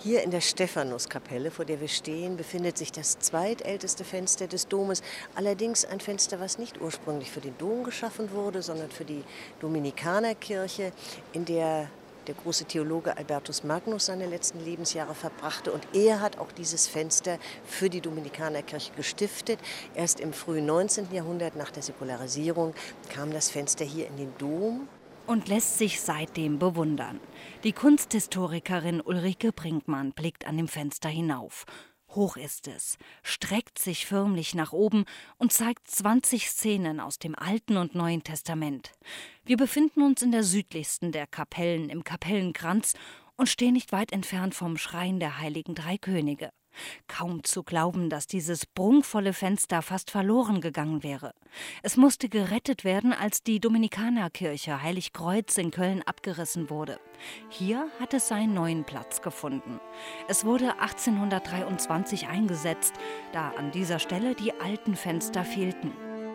Hier in der Stephanuskapelle, vor der wir stehen, befindet sich das zweitälteste Fenster des Domes. Allerdings ein Fenster, was nicht ursprünglich für den Dom geschaffen wurde, sondern für die Dominikanerkirche, in der der große Theologe Albertus Magnus seine letzten Lebensjahre verbrachte. Und er hat auch dieses Fenster für die Dominikanerkirche gestiftet. Erst im frühen 19. Jahrhundert, nach der Säkularisierung, kam das Fenster hier in den Dom. Und lässt sich seitdem bewundern. Die Kunsthistorikerin Ulrike Brinkmann blickt an dem Fenster hinauf. Hoch ist es, streckt sich förmlich nach oben und zeigt 20 Szenen aus dem Alten und Neuen Testament. Wir befinden uns in der südlichsten der Kapellen im Kapellenkranz und stehen nicht weit entfernt vom Schrein der Heiligen Drei Könige. Kaum zu glauben, dass dieses prunkvolle Fenster fast verloren gegangen wäre. Es musste gerettet werden, als die Dominikanerkirche Heiligkreuz in Köln abgerissen wurde. Hier hat es seinen neuen Platz gefunden. Es wurde 1823 eingesetzt, da an dieser Stelle die alten Fenster fehlten.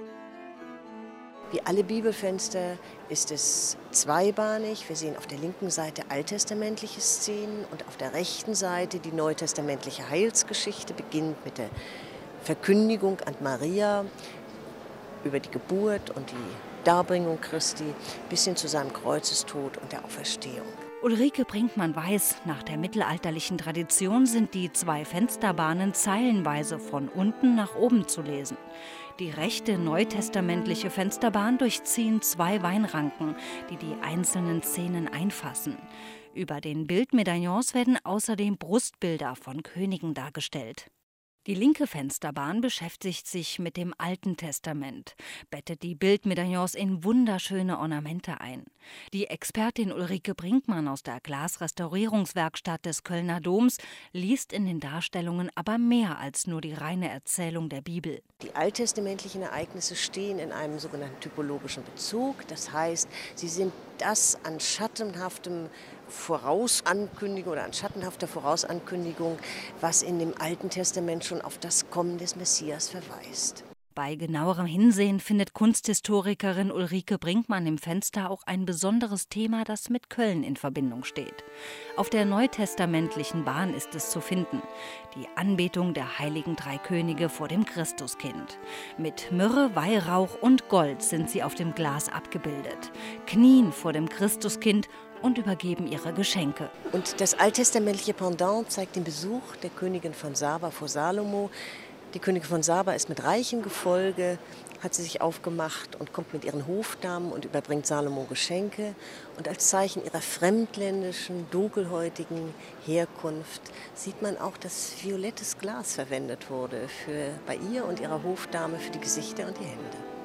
Wie alle Bibelfenster ist es zweibahnig. Wir sehen auf der linken Seite alttestamentliche Szenen und auf der rechten Seite die neutestamentliche Heilsgeschichte, beginnt mit der Verkündigung an Maria über die Geburt und die Darbringung Christi bis hin zu seinem Kreuzestod und der Auferstehung. Ulrike Brinkmann weiß, nach der mittelalterlichen Tradition sind die zwei Fensterbahnen zeilenweise von unten nach oben zu lesen. Die rechte neutestamentliche Fensterbahn durchziehen zwei Weinranken, die die einzelnen Szenen einfassen. Über den Bildmedaillons werden außerdem Brustbilder von Königen dargestellt. Die linke Fensterbahn beschäftigt sich mit dem Alten Testament, bettet die Bildmedaillons in wunderschöne Ornamente ein. Die Expertin Ulrike Brinkmann aus der Glasrestaurierungswerkstatt des Kölner Doms liest in den Darstellungen aber mehr als nur die reine Erzählung der Bibel. Die alttestamentlichen Ereignisse stehen in einem sogenannten typologischen Bezug. Das heißt, sie sind das an schattenhaftem Vorausankündigung oder an schattenhafter Vorausankündigung, was in dem Alten Testament schon auf das Kommen des Messias verweist. Bei genauerem Hinsehen findet Kunsthistorikerin Ulrike Brinkmann im Fenster auch ein besonderes Thema, das mit Köln in Verbindung steht. Auf der neutestamentlichen Bahn ist es zu finden: die Anbetung der Heiligen Drei Könige vor dem Christuskind. Mit Myrrhe, Weihrauch und Gold sind sie auf dem Glas abgebildet, knien vor dem Christuskind und übergeben ihre Geschenke. Und das alttestamentliche Pendant zeigt den Besuch der Königin von Saba vor Salomo. Die Königin von Saba ist mit reichem Gefolge, hat sie sich aufgemacht und kommt mit ihren Hofdamen und überbringt Salomo Geschenke. Und als Zeichen ihrer fremdländischen, dunkelhäutigen Herkunft sieht man auch, dass violettes Glas verwendet wurde bei ihr und ihrer Hofdame für die Gesichter und die Hände.